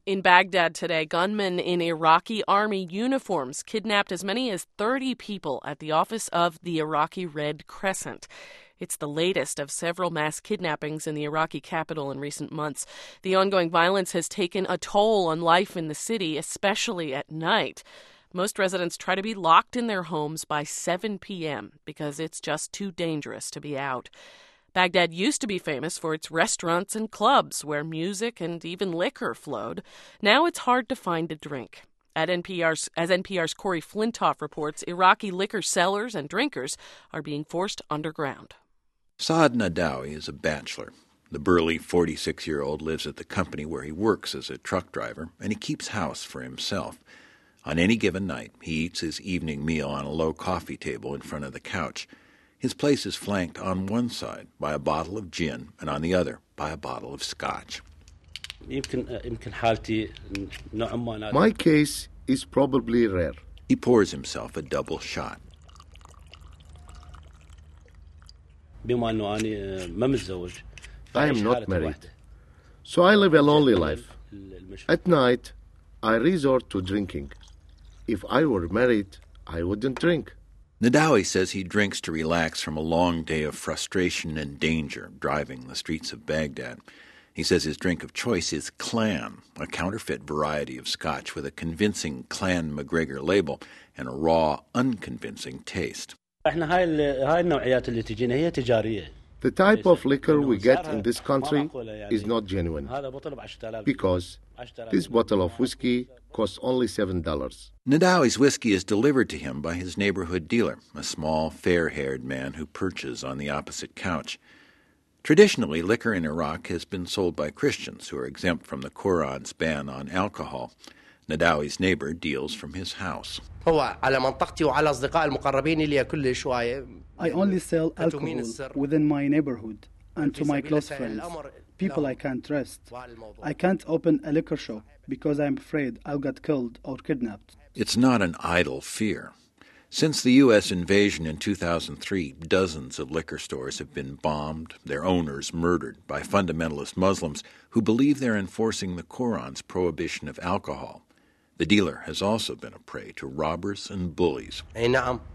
In Baghdad today, gunmen in Iraqi army uniforms kidnapped as many as 30 people at the office of the Iraqi Red Crescent. It's the latest of several mass kidnappings in the Iraqi capital in recent months. The ongoing violence has taken a toll on life in the city, especially at night. Most residents try to be locked in their homes by 7 p.m. because it's just too dangerous to be out. Baghdad used to be famous for its restaurants and clubs where music and even liquor flowed. Now it's hard to find a drink. As NPR's Corey Flintoff reports, Iraqi liquor sellers and drinkers are being forced underground. Saad Nadawi is a bachelor. The burly 46-year-old lives at the company where he works as a truck driver, and he keeps house for himself. On any given night, he eats his evening meal on a low coffee table in front of the couch. His place is flanked on one side by a bottle of gin and on the other by a bottle of scotch. My case is probably rare. He pours himself a double shot. I am not married, so I live a lonely life. At night, I resort to drinking. If I were married, I wouldn't drink. Nadawi says he drinks to relax from a long day of frustration and danger driving the streets of Baghdad. He says his drink of choice is Clan, a counterfeit variety of scotch with a convincing Clan McGregor label and a raw, unconvincing taste. The type of liquor we get in this country is not genuine because this bottle of whiskey costs only $7. Nadawi's whiskey is delivered to him by his neighborhood dealer, a small, fair-haired man who perches on the opposite couch. Traditionally, liquor in Iraq has been sold by Christians who are exempt from the Quran's ban on alcohol. Nadawi's neighbor deals from his house. I only sell alcohol within my neighborhood and to my close friends, people I can't trust. I can't open a liquor shop because I'm afraid I'll get killed or kidnapped. It's not an idle fear. Since the U.S. invasion in 2003, dozens of liquor stores have been bombed, their owners murdered by fundamentalist Muslims who believe they're enforcing the Quran's prohibition of alcohol. The dealer has also been a prey to robbers and bullies. I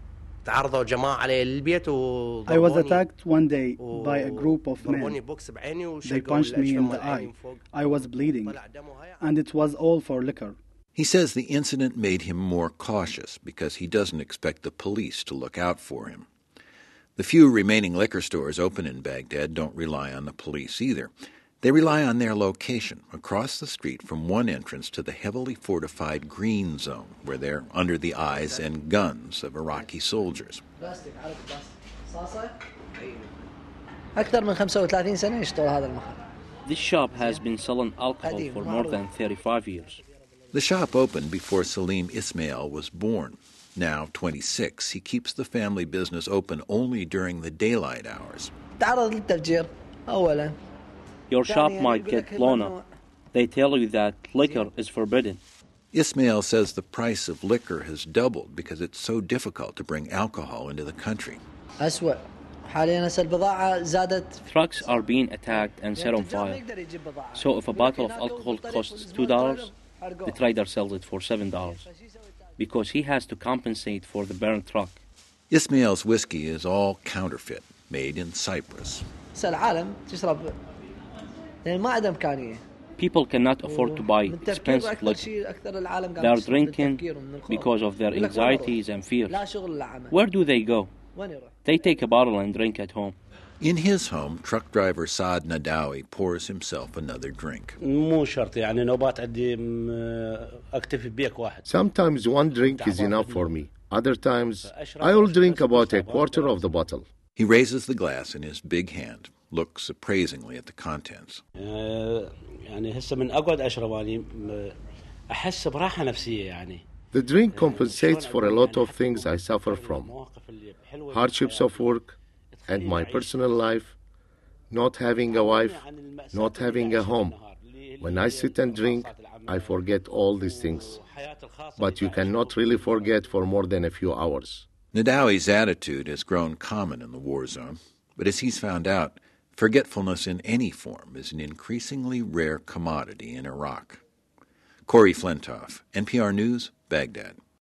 was attacked one day by a group of men. They punched me in the eye. I was bleeding, and it was all for liquor. He says the incident made him more cautious because he doesn't expect the police to look out for him. The few remaining liquor stores open in Baghdad don't rely on the police either. They rely on their location, across the street from one entrance to the heavily fortified green zone, where they're under the eyes and guns of Iraqi soldiers. This shop has been selling alcohol for more than 35 years. The shop opened before Salim Ismail was born. Now 26, he keeps the family business open only during the daylight hours. Your shop might get blown up. They tell you that liquor is forbidden. Ismail says the price of liquor has doubled because it's so difficult to bring alcohol into the country. Trucks are being attacked and set on fire. So if a bottle of alcohol costs $2, the trader sells it for $7 because he has to compensate for the burned truck. Ismail's whiskey is all counterfeit, made in Cyprus. People cannot afford to buy expensive liquor. They are drinking because of their anxieties and fears. Where do they go? They take a bottle and drink at home. In his home, truck driver Saad Nadawi pours himself another drink. Sometimes one drink is enough for me. Other times, I will drink about a quarter of the bottle. He raises the glass in his big hand, looks appraisingly at the contents. The drink compensates for a lot of things I suffer from. Hardships of work and my personal life, not having a wife, not having a home. When I sit and drink, I forget all these things. But you cannot really forget for more than a few hours. Nadawi's attitude has grown common in the war zone, but as he's found out, forgetfulness in any form is an increasingly rare commodity in Iraq. Corey Flintoff, NPR News, Baghdad.